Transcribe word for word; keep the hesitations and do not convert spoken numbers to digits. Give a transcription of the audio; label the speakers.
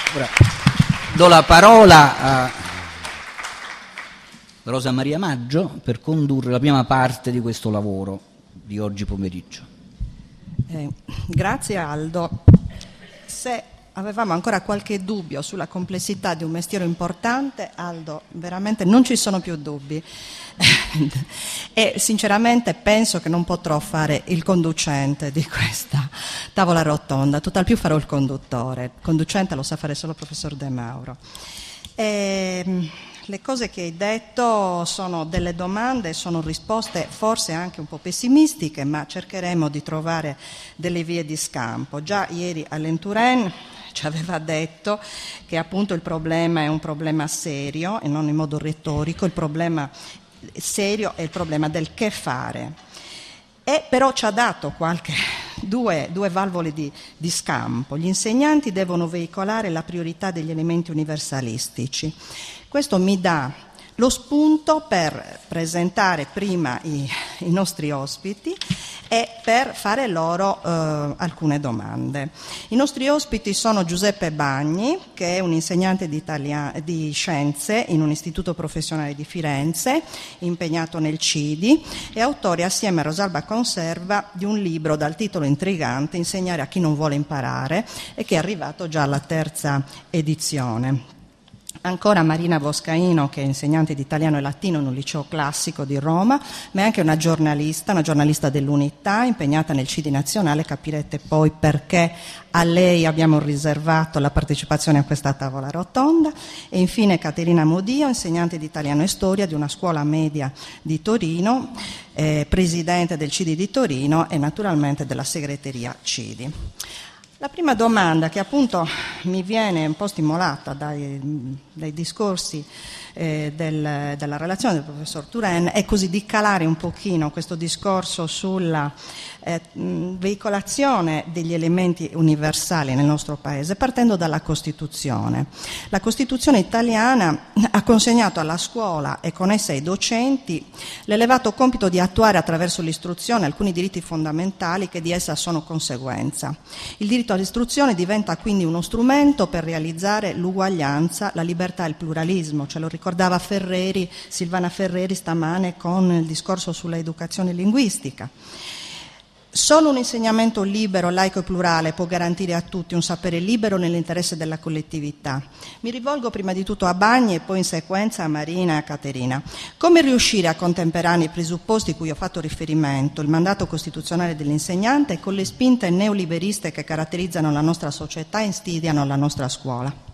Speaker 1: Ora do la parola a Rosa Maria Maggio per condurre la prima parte di questo lavoro di oggi pomeriggio.
Speaker 2: Eh, grazie Aldo. Se avevamo ancora qualche dubbio sulla complessità di un mestiere importante, Aldo, veramente non ci sono più dubbi. E sinceramente penso che non potrò fare il conducente di questa tavola rotonda, tutt'al più farò il conduttore. Il conducente lo sa fare solo il professor De Mauro. E le cose che hai detto sono delle domande, sono risposte forse anche un po' pessimistiche, ma cercheremo di trovare delle vie di scampo. Già ieri Alain Touraine ci aveva detto che appunto il problema è un problema serio e non in modo retorico, il problema serio è il problema del che fare. E però ci ha dato qualche due, due valvole di, di scampo. Gli insegnanti devono veicolare la priorità degli elementi universalistici. Questo mi dà lo spunto per presentare prima i, i nostri ospiti e per fare loro eh, alcune domande. I nostri ospiti sono Giuseppe Bagni, che è un insegnante di, italia- di scienze in un istituto professionale di Firenze, impegnato nel C I D I, e autore assieme a Rosalba Conserva di un libro dal titolo intrigante Insegnare a chi non vuole imparare, e che è arrivato già alla terza edizione. Ancora Marina Boscaino, che è insegnante di italiano e latino in un liceo classico di Roma, ma è anche una giornalista, una giornalista dell'Unità, impegnata nel C I D I nazionale. Capirete poi perché a lei abbiamo riservato la partecipazione a questa tavola rotonda. E infine Caterina Modio, insegnante di italiano e storia di una scuola media di Torino, eh, presidente del C I D I di Torino e naturalmente della segreteria C I D I. La prima domanda, che appunto mi viene un po' stimolata dai, dai discorsi eh, del, della relazione del professor Touraine, è così di calare un pochino questo discorso sulla eh, veicolazione degli elementi universali nel nostro Paese, partendo dalla Costituzione. La Costituzione italiana ha consegnato alla scuola e con essa ai docenti l'elevato compito di attuare attraverso l'istruzione alcuni diritti fondamentali che di essa sono conseguenza. Il diritto all'istruzione diventa quindi uno strumento per realizzare l'uguaglianza, la libertà e il pluralismo. Ce lo ricordava Ferreri, Silvana Ferreri stamane con il discorso sulla educazione linguistica. Solo un insegnamento libero, laico e plurale può garantire a tutti un sapere libero nell'interesse della collettività. Mi rivolgo prima di tutto a Bagni e poi in sequenza a Marina e a Caterina. Come riuscire a contemperare i presupposti cui ho fatto riferimento, il mandato costituzionale dell'insegnante, con le spinte neoliberiste che caratterizzano la nostra società e insidiano la nostra scuola?